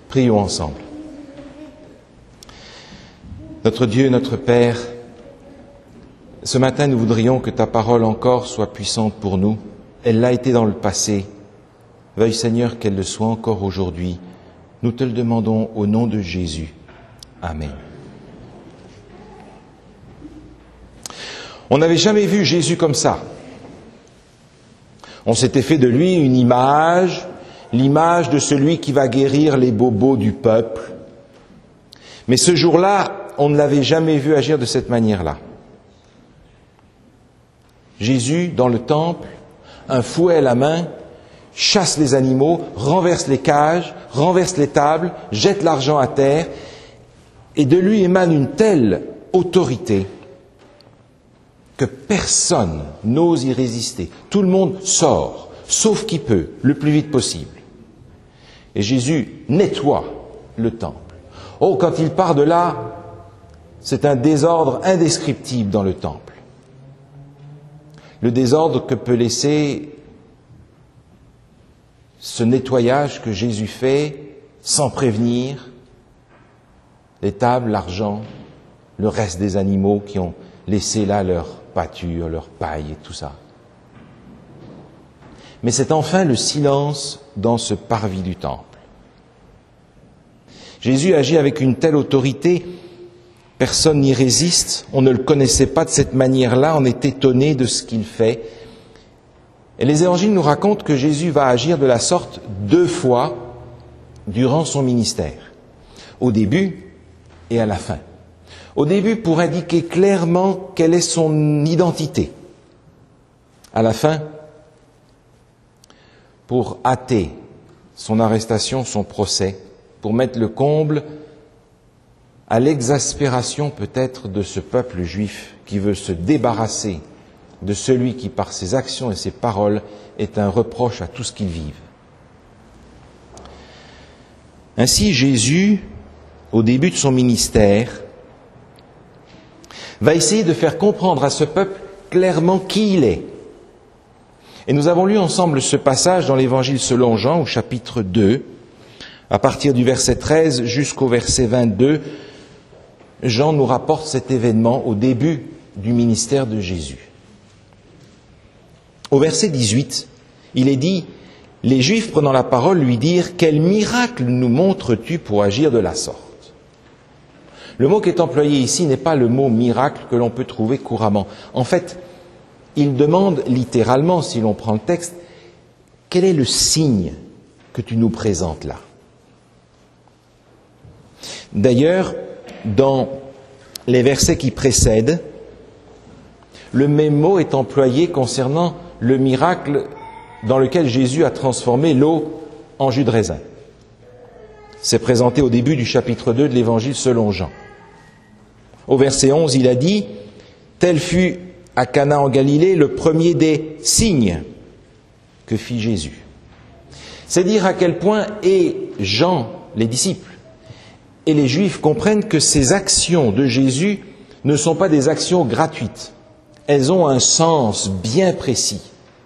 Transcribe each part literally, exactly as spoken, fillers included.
Prions ensemble. Notre Dieu, notre Père, ce matin nous voudrions que ta parole encore soit puissante pour nous. Elle l'a été dans le passé. Veuille Seigneur qu'elle le soit encore aujourd'hui. Nous te le demandons au nom de Jésus. Amen. On n'avait jamais vu Jésus comme ça. On s'était fait de lui une image, l'image de celui qui va guérir les bobos du peuple. Mais ce jour-là, on ne l'avait jamais vu agir de cette manière-là. Jésus, dans le temple, un fouet à la main, chasse les animaux, renverse les cages, renverse les tables, jette l'argent à terre, et de lui émane une telle autorité que personne n'ose y résister. Tout le monde sort, sauf qui peut, le plus vite possible. Et Jésus nettoie le temple. Oh, quand il part de là, c'est un désordre indescriptible dans le temple. Le désordre que peut laisser ce nettoyage que Jésus fait sans prévenir les tables, l'argent, le reste des animaux qui ont laissé là leur pâture, leur paille et tout ça. Mais c'est enfin le silence dans ce parvis du temple. Jésus agit avec une telle autorité, personne n'y résiste, on ne le connaissait pas de cette manière-là, on est étonné de ce qu'il fait. Et les évangiles nous racontent que Jésus va agir de la sorte deux fois durant son ministère, au début et à la fin. Au début pour indiquer clairement quelle est son identité. À la fin, pour hâter son arrestation, son procès, pour mettre le comble à l'exaspération peut-être de ce peuple juif qui veut se débarrasser de celui qui, par ses actions et ses paroles, est un reproche à tout ce qu'ils vivent. Ainsi, Jésus, au début de son ministère, va essayer de faire comprendre à ce peuple clairement qui il est. Et nous avons lu ensemble ce passage dans l'Évangile selon Jean, au chapitre deux, à partir du verset treize jusqu'au verset vingt-deux. Jean nous rapporte cet événement au début du ministère de Jésus. Au verset dix-huit, il est dit « Les Juifs prenant la parole lui dirent « Quel miracle nous montres-tu pour agir de la sorte ?» Le mot qui est employé ici n'est pas le mot miracle que l'on peut trouver couramment. En fait, il demande littéralement, si l'on prend le texte, quel est le signe que tu nous présentes là? D'ailleurs, dans les versets qui précèdent, le même mot est employé concernant le miracle dans lequel Jésus a transformé l'eau en jus de raisin. C'est présenté au début du chapitre deux de l'Évangile selon Jean. Au verset onze, il a dit « Tel fut à Cana en Galilée le premier des signes que fit Jésus. » C'est dire à quel point et Jean, les disciples, et les Juifs comprennent que ces actions de Jésus ne sont pas des actions gratuites. Elles ont un sens bien précis.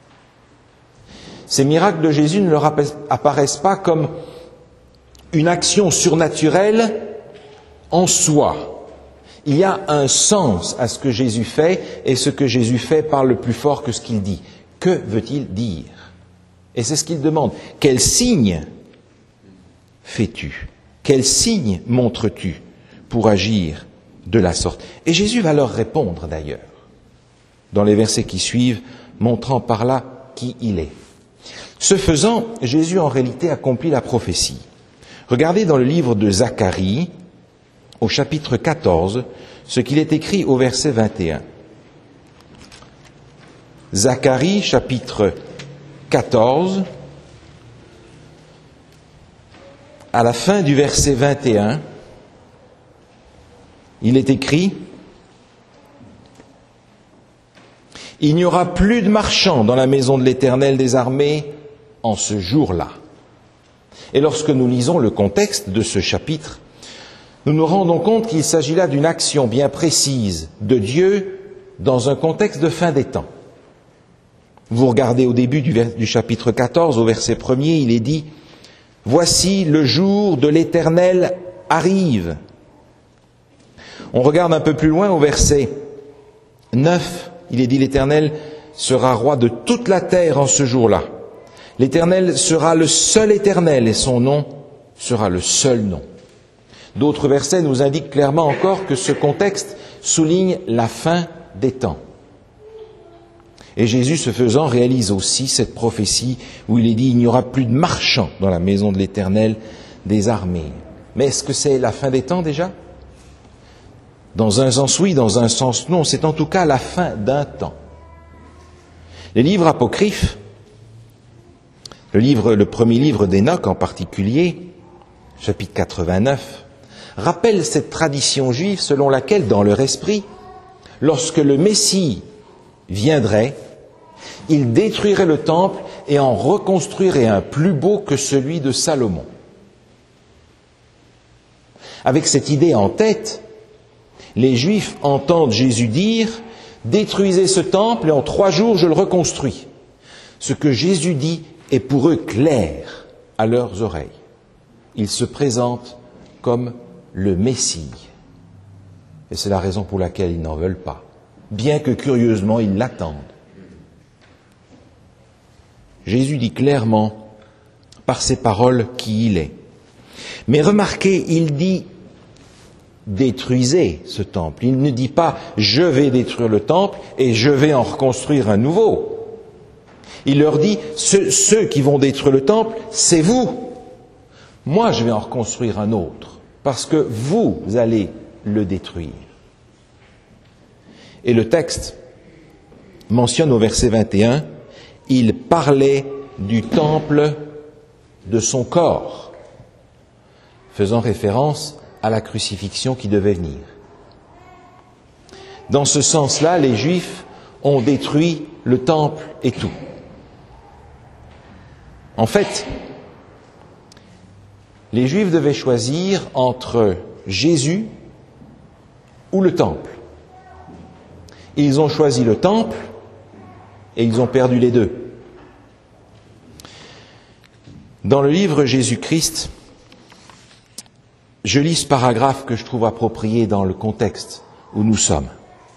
Ces miracles de Jésus ne leur apparaissent pas comme une action surnaturelle en soi. Il y a un sens à ce que Jésus fait, et ce que Jésus fait parle plus fort que ce qu'il dit. Que veut-il dire? Et c'est ce qu'il demande. Quel signe fais-tu? Quel signe montres-tu pour agir de la sorte? Et Jésus va leur répondre d'ailleurs, dans les versets qui suivent, montrant par là qui il est. Ce faisant, Jésus en réalité accomplit la prophétie. Regardez dans le livre de Zacharie, au chapitre quatorze, ce qu'il est écrit au verset vingt et un. Zacharie, chapitre quatorze, à la fin du verset vingt et un, il est écrit « Il n'y aura plus de marchands dans la maison de l'Éternel des armées en ce jour-là. » Et lorsque nous lisons le contexte de ce chapitre, nous nous rendons compte qu'il s'agit là d'une action bien précise de Dieu dans un contexte de fin des temps. Vous regardez au début du, du chapitre quatorze, au verset premier, il est dit Voici le jour de l'Éternel arrive. On regarde un peu plus loin au verset neuf, il est dit l'Éternel sera roi de toute la terre en ce jour-là. L'Éternel sera le seul Éternel et son nom sera le seul nom. D'autres versets nous indiquent clairement encore que ce contexte souligne la fin des temps. Et Jésus, ce faisant, réalise aussi cette prophétie où il est dit « Il n'y aura plus de marchands dans la maison de l'Éternel des armées ». Mais est-ce que c'est la fin des temps déjà ? Dans un sens oui, dans un sens non. C'est en tout cas la fin d'un temps. Les livres apocryphes, le, livre, le premier livre d'Enoch en particulier, chapitre quatre-vingt-neuf, rappelle cette tradition juive selon laquelle, dans leur esprit, lorsque le Messie viendrait, il détruirait le temple et en reconstruirait un plus beau que celui de Salomon. Avec cette idée en tête, les Juifs entendent Jésus dire « Détruisez ce temple et en trois jours je le reconstruis ». Ce que Jésus dit est pour eux clair à leurs oreilles. Il se présente comme le Messie. Et c'est la raison pour laquelle ils n'en veulent pas, bien que curieusement ils l'attendent. Jésus dit clairement, par ses paroles, qui il est. Mais remarquez, il dit « détruisez ce temple ». Il ne dit pas « je vais détruire le temple et je vais en reconstruire un nouveau ». Il leur dit « ceux, ceux qui vont détruire le temple, c'est vous. Moi, je vais en reconstruire un autre, parce que vous allez le détruire ». Et le texte mentionne au verset vingt et un, il parlait du temple de son corps, faisant référence à la crucifixion qui devait venir. Dans ce sens-là, les Juifs ont détruit le temple et tout. En fait, les Juifs devaient choisir entre Jésus ou le temple. Ils ont choisi le temple et ils ont perdu les deux. Dans le livre Jésus-Christ, je lis ce paragraphe que je trouve approprié dans le contexte où nous sommes.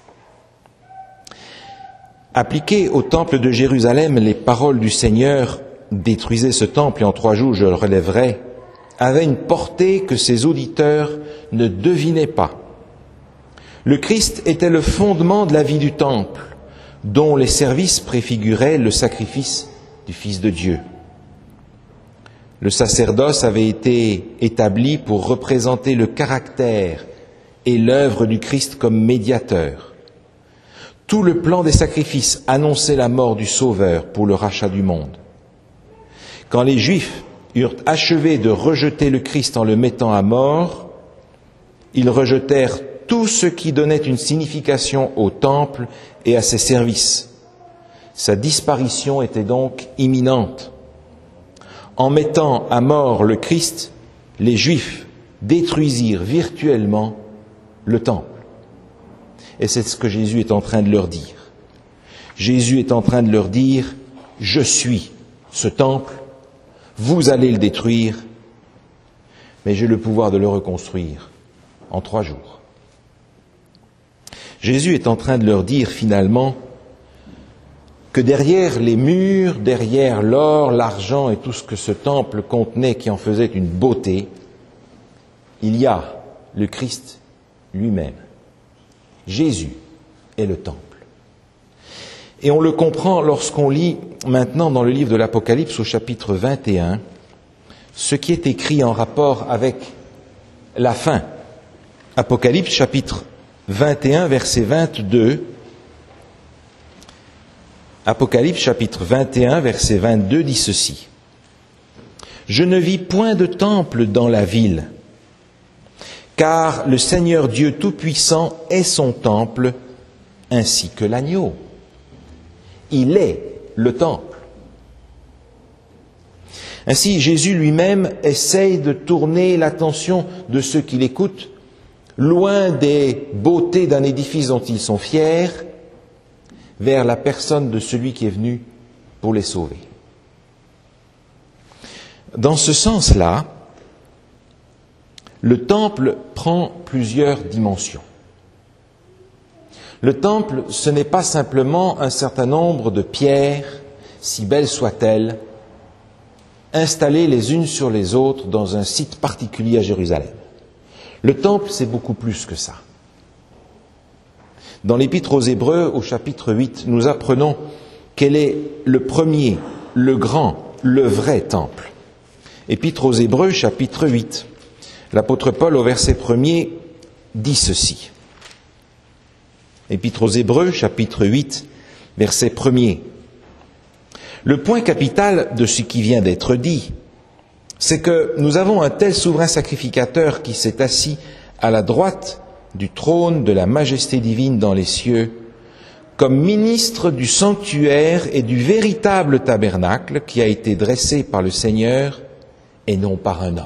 Appliquées au temple de Jérusalem, les paroles du Seigneur « Détruisez ce temple et en trois jours je le relèverai » avaient une portée que ses auditeurs ne devinaient pas. Le Christ était le fondement de la vie du temple, dont les services préfiguraient le sacrifice du Fils de Dieu. Le sacerdoce avait été établi pour représenter le caractère et l'œuvre du Christ comme médiateur. Tout le plan des sacrifices annonçait la mort du Sauveur pour le rachat du monde. Quand les Juifs eurent achevé de rejeter le Christ en le mettant à mort, ils rejetèrent tout ce qui donnait une signification au temple et à ses services. Sa disparition était donc imminente. En mettant à mort le Christ, les Juifs détruisirent virtuellement le temple. Et c'est ce que Jésus est en train de leur dire. Jésus est en train de leur dire, je suis ce temple, vous allez le détruire, mais j'ai le pouvoir de le reconstruire en trois jours. Jésus est en train de leur dire finalement que derrière les murs, derrière l'or, l'argent et tout ce que ce temple contenait qui en faisait une beauté, il y a le Christ lui-même. Jésus est le temple. Et on le comprend lorsqu'on lit maintenant dans le livre de l'Apocalypse au chapitre vingt et un, ce qui est écrit en rapport avec la fin. Apocalypse chapitre vingt et un, verset vingt-deux. Apocalypse chapitre vingt et un, verset vingt-deux dit ceci. « Je ne vis point de temple dans la ville, car le Seigneur Dieu Tout-Puissant est son temple, ainsi que l'agneau. Il est le temple. » Ainsi, Jésus lui-même essaye de tourner l'attention de ceux qui l'écoutent, loin des beautés d'un édifice dont ils sont fiers, vers la personne de celui qui est venu pour les sauver. Dans ce sens-là, le temple prend plusieurs dimensions. Le temple, ce n'est pas simplement un certain nombre de pierres, si belles soient-elles, installées les unes sur les autres dans un site particulier à Jérusalem. Le temple, c'est beaucoup plus que ça. Dans l'Épître aux Hébreux, au chapitre huit, nous apprenons quel est le premier, le grand, le vrai temple. Épître aux Hébreux, chapitre huit. L'apôtre Paul, au verset premier, dit ceci. Épître aux Hébreux, chapitre huit, verset premier. Le point capital de ce qui vient d'être dit, c'est que nous avons un tel souverain sacrificateur qui s'est assis à la droite du trône de la majesté divine dans les cieux, comme ministre du sanctuaire et du véritable tabernacle qui a été dressé par le Seigneur et non par un homme.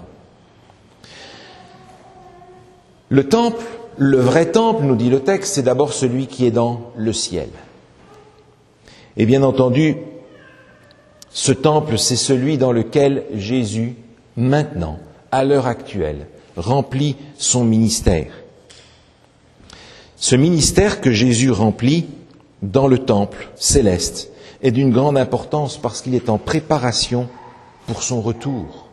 Le temple, le vrai temple, nous dit le texte, c'est d'abord celui qui est dans le ciel. Et bien entendu, ce temple, c'est celui dans lequel Jésus, maintenant, à l'heure actuelle, remplit son ministère. Ce ministère que Jésus remplit dans le temple céleste est d'une grande importance parce qu'il est en préparation pour son retour.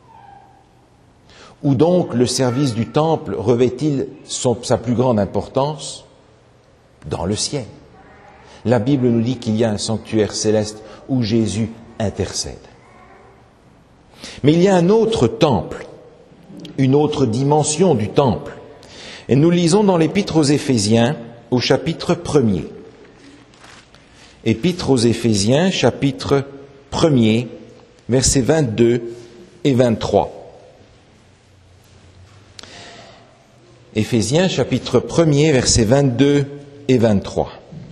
Où donc le service du temple revêt-il son, sa plus grande importance? Dans le ciel. La Bible nous dit qu'il y a un sanctuaire céleste où Jésus intercède. Mais il y a un autre temple, une autre dimension du temple. Et nous lisons dans l'Épître aux Éphésiens, au chapitre premier. Épître aux Éphésiens, chapitre premier, versets vingt-deux et vingt-trois. Éphésiens, chapitre premier, versets vingt-deux et vingt-trois.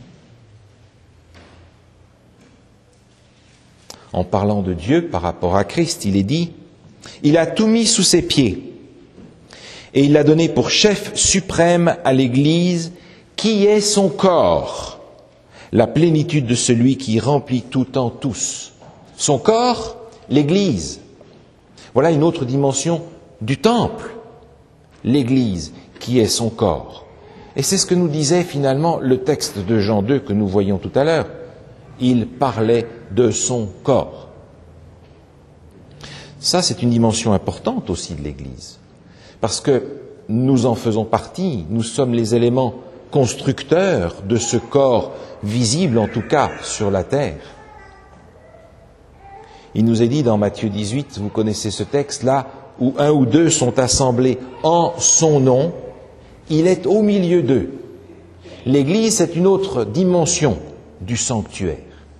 En parlant de Dieu par rapport à Christ, il est dit « Il a tout mis sous ses pieds et il l'a donné pour chef suprême à l'Église qui est son corps, la plénitude de celui qui remplit tout en tous. » Son corps, l'Église. Voilà une autre dimension du temple, l'Église qui est son corps. Et c'est ce que nous disait finalement le texte de Jean deux que nous voyions tout à l'heure. Il parlait de son corps. Ça, c'est une dimension importante aussi de l'Église, parce que nous en faisons partie, nous sommes les éléments constructeurs de ce corps visible, en tout cas, sur la terre. Il nous est dit dans Matthieu dix-huit, vous connaissez ce texte-là, où un ou deux sont assemblés en son nom, il est au milieu d'eux. L'Église, c'est une autre dimension du sanctuaire.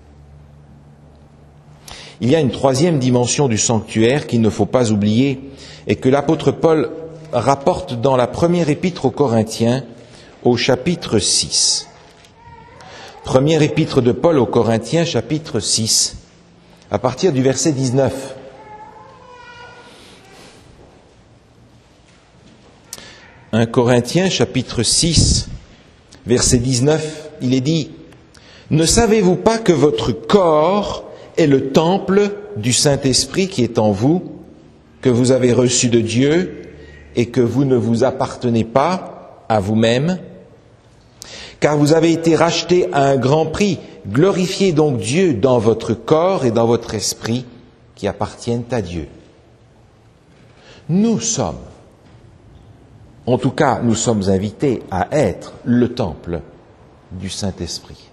Il y a une troisième dimension du sanctuaire qu'il ne faut pas oublier et que l'apôtre Paul rapporte dans la première épître aux Corinthiens au chapitre six. Première épître de Paul aux Corinthiens, chapitre six, à partir du verset dix-neuf. un Corinthiens, chapitre six, verset dix-neuf, il est dit « Ne savez-vous pas que votre corps est le temple du Saint-Esprit qui est en vous, que vous avez reçu de Dieu et que vous ne vous appartenez pas à vous-même, car vous avez été rachetés à un grand prix. Glorifiez donc Dieu dans votre corps et dans votre esprit qui appartiennent à Dieu. » Nous sommes, en tout cas, nous sommes invités à être le temple du Saint-Esprit.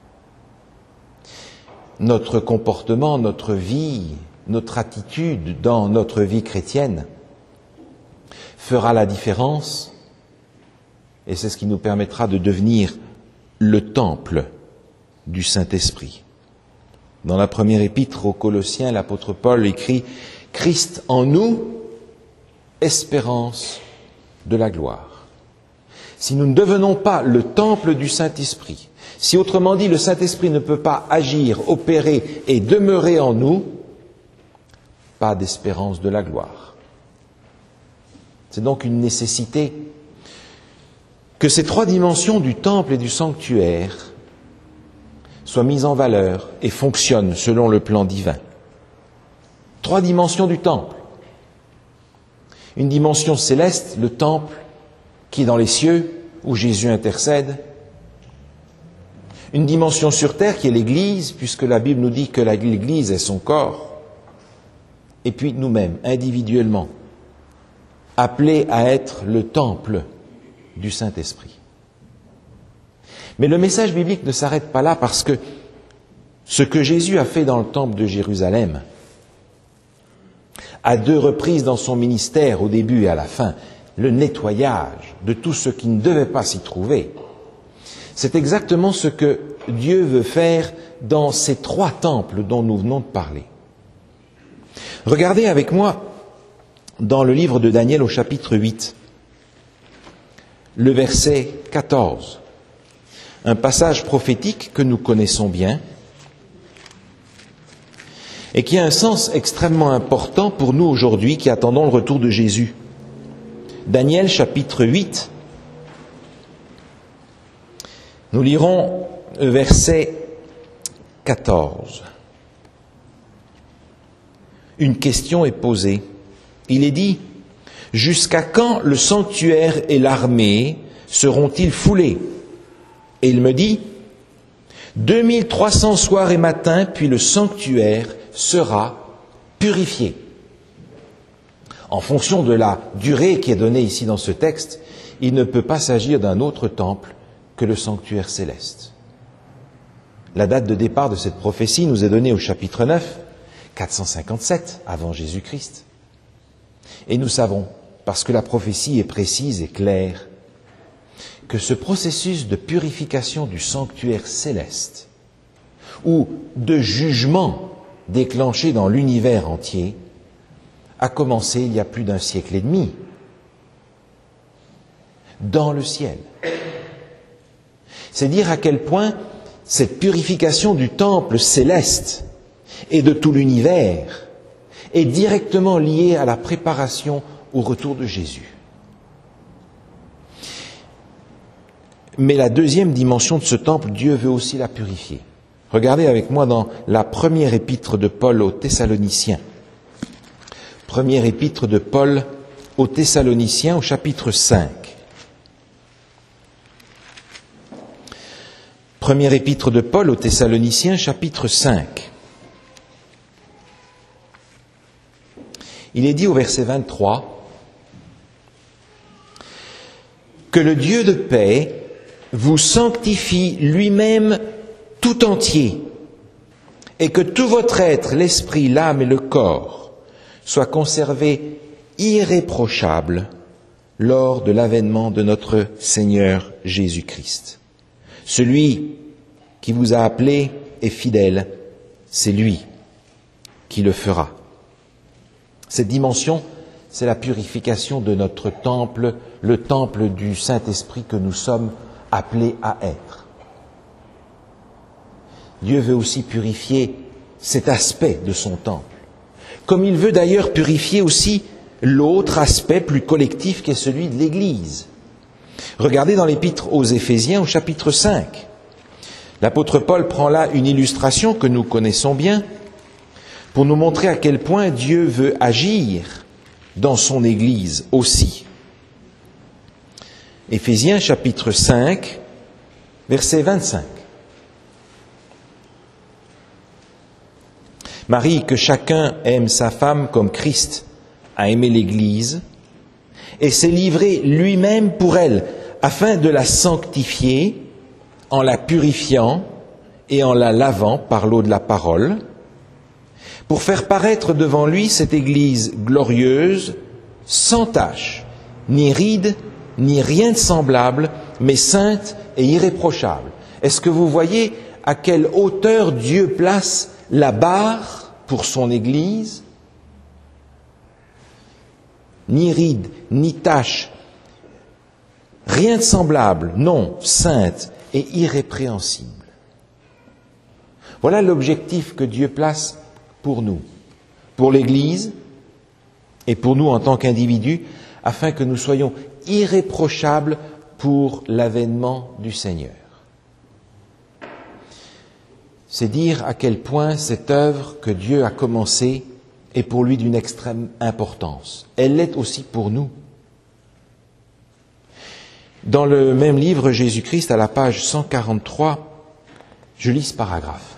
Notre comportement, notre vie, notre attitude dans notre vie chrétienne fera la différence et c'est ce qui nous permettra de devenir le temple du Saint-Esprit. Dans la première épître aux Colossiens, l'apôtre Paul écrit « Christ en nous, espérance de la gloire ». Si nous ne devenons pas le temple du Saint-Esprit, si autrement dit le Saint-Esprit ne peut pas agir, opérer et demeurer en nous, pas d'espérance de la gloire. C'est donc une nécessité que ces trois dimensions du temple et du sanctuaire soient mises en valeur et fonctionnent selon le plan divin. Trois dimensions du temple. Une dimension céleste, le temple qui est dans les cieux, où Jésus intercède. Une dimension sur terre qui est l'Église, puisque la Bible nous dit que l'Église est son corps. Et puis nous-mêmes, individuellement, appelés à être le temple du Saint-Esprit. Mais le message biblique ne s'arrête pas là, parce que ce que Jésus a fait dans le temple de Jérusalem, à deux reprises dans son ministère, au début et à la fin, le nettoyage de tout ce qui ne devait pas s'y trouver, c'est exactement ce que Dieu veut faire dans ces trois temples dont nous venons de parler. Regardez avec moi dans le livre de Daniel au chapitre huit, le verset quatorze, un passage prophétique que nous connaissons bien et qui a un sens extrêmement important pour nous aujourd'hui qui attendons le retour de Jésus. Daniel chapitre huit, nous lirons verset quatorze. Une question est posée. Il est dit, « Jusqu'à quand le sanctuaire et l'armée seront-ils foulés ?» Et il me dit, « deux mille trois cents soirs et matins, puis le sanctuaire sera purifié. » En fonction de la durée qui est donnée ici dans ce texte, il ne peut pas s'agir d'un autre temple que le sanctuaire céleste. La date de départ de cette prophétie nous est donnée au chapitre neuf, quatre cent cinquante-sept avant Jésus-Christ. Et nous savons, parce que la prophétie est précise et claire, que ce processus de purification du sanctuaire céleste, ou de jugement déclenché dans l'univers entier, a commencé il y a plus d'un siècle et demi, dans le ciel. C'est dire à quel point cette purification du temple céleste et de tout l'univers est directement liée à la préparation au retour de Jésus. Mais la deuxième dimension de ce temple, Dieu veut aussi la purifier. Regardez avec moi dans la première épître de Paul aux Thessaloniciens. Première épître de Paul aux Thessaloniciens au chapitre cinq. Première épître de Paul aux Thessaloniciens, chapitre cinq. Il est dit au verset vingt-trois que le Dieu de paix vous sanctifie lui-même tout entier, et que tout votre être, l'esprit, l'âme et le corps, soient conservés irréprochables lors de l'avènement de notre Seigneur Jésus-Christ. Celui qui vous a appelé est fidèle, c'est lui qui le fera. Cette dimension, c'est la purification de notre temple, le temple du Saint-Esprit que nous sommes appelés à être. Dieu veut aussi purifier cet aspect de son temple, comme il veut d'ailleurs purifier aussi l'autre aspect plus collectif qui est celui de l'Église. Regardez dans l'épître aux Éphésiens au chapitre cinq. L'apôtre Paul prend là une illustration que nous connaissons bien pour nous montrer à quel point Dieu veut agir dans son Église aussi. Éphésiens chapitre cinq, verset vingt-cinq. Marie, que chacun aime sa femme comme Christ a aimé l'Église et s'est livré lui-même pour elle, afin de la sanctifier en la purifiant et en la lavant par l'eau de la parole, pour faire paraître devant lui cette Église glorieuse, sans tache, ni ride, ni rien de semblable, mais sainte et irréprochable. Est-ce que vous voyez à quelle hauteur Dieu place la barre pour son Église? Ni ride, ni tache, rien de semblable, non, sainte et irrépréhensible. Voilà l'objectif que Dieu place pour nous, pour l'Église et pour nous en tant qu'individus, afin que nous soyons irréprochables pour l'avènement du Seigneur. C'est dire à quel point cette œuvre que Dieu a commencée est pour lui d'une extrême importance. Elle l'est aussi pour nous. Dans le même livre, Jésus-Christ, à la page cent quarante-trois, je lis ce paragraphe.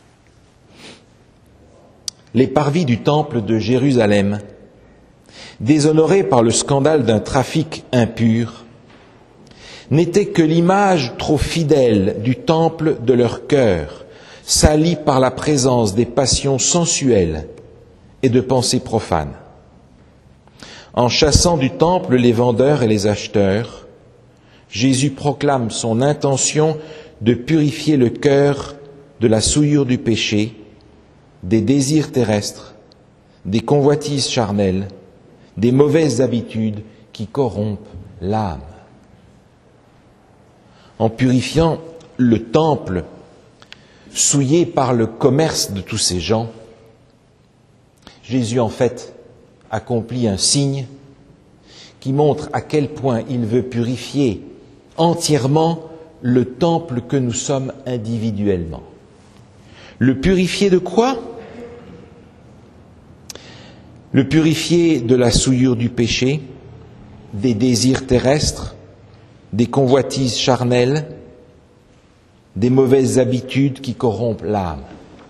Les parvis du temple de Jérusalem, déshonorés par le scandale d'un trafic impur, n'étaient que l'image trop fidèle du temple de leur cœur, sali par la présence des passions sensuelles et de pensées profanes. En chassant du temple les vendeurs et les acheteurs, Jésus proclame son intention de purifier le cœur de la souillure du péché, des désirs terrestres, des convoitises charnelles, des mauvaises habitudes qui corrompent l'âme. En purifiant le temple souillé par le commerce de tous ces gens, Jésus en fait accomplit un signe qui montre à quel point il veut purifier entièrement le temple que nous sommes individuellement. Le purifier de quoi? Le purifier de la souillure du péché, des désirs terrestres, des convoitises charnelles, des mauvaises habitudes qui corrompent l'âme.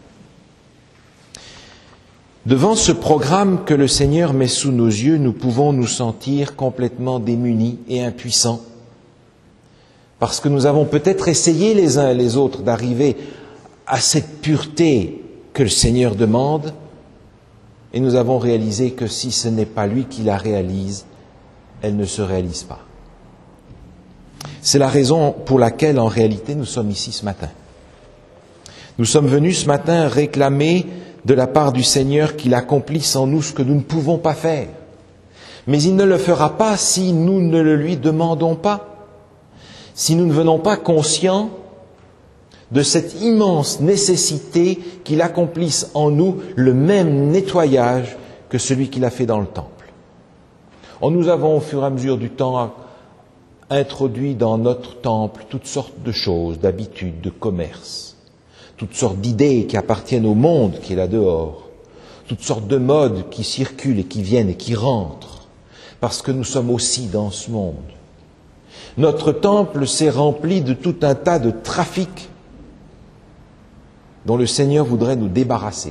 Devant ce programme que le Seigneur met sous nos yeux, nous pouvons nous sentir complètement démunis et impuissants, parce que nous avons peut-être essayé les uns et les autres d'arriver à cette pureté que le Seigneur demande, et nous avons réalisé que si ce n'est pas lui qui la réalise, elle ne se réalise pas. C'est la raison pour laquelle, en réalité, nous sommes ici ce matin. Nous sommes venus ce matin réclamer de la part du Seigneur qu'il accomplisse en nous ce que nous ne pouvons pas faire. Mais il ne le fera pas si nous ne le lui demandons pas, si nous ne venons pas conscients de cette immense nécessité qu'il accomplisse en nous le même nettoyage que celui qu'il a fait dans le temple. Oh, nous avons, au fur et à mesure du temps, introduit dans notre temple toutes sortes de choses, d'habitudes, de commerce, toutes sortes d'idées qui appartiennent au monde qui est là dehors, toutes sortes de modes qui circulent et qui viennent et qui rentrent, parce que nous sommes aussi dans ce monde. Notre temple s'est rempli de tout un tas de trafics dont le Seigneur voudrait nous débarrasser.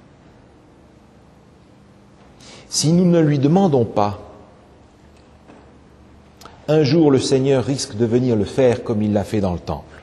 Si nous ne lui demandons pas, un jour le Seigneur risque de venir le faire comme il l'a fait dans le temple.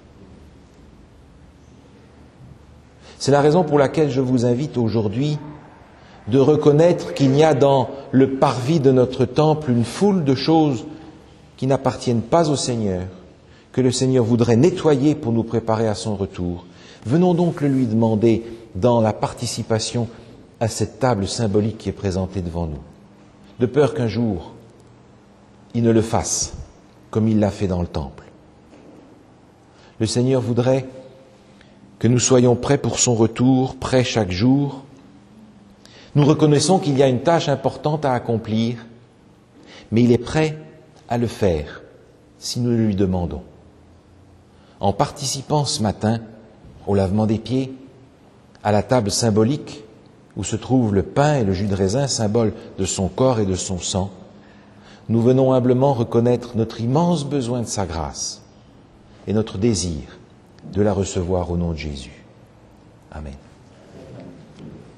C'est la raison pour laquelle je vous invite aujourd'hui de reconnaître qu'il y a dans le parvis de notre temple une foule de choses qui n'appartiennent pas au Seigneur, que le Seigneur voudrait nettoyer pour nous préparer à son retour. Venons donc le lui demander dans la participation à cette table symbolique qui est présentée devant nous, de peur qu'un jour il ne le fasse comme il l'a fait dans le temple. Le Seigneur voudrait que nous soyons prêts pour son retour, prêts chaque jour. Nous reconnaissons qu'il y a une tâche importante à accomplir, mais il est prêt à le faire si nous le lui demandons. En participant ce matin au lavement des pieds, à la table symbolique où se trouvent le pain et le jus de raisin, symbole de son corps et de son sang, nous venons humblement reconnaître notre immense besoin de sa grâce et notre désir de la recevoir au nom de Jésus. Amen.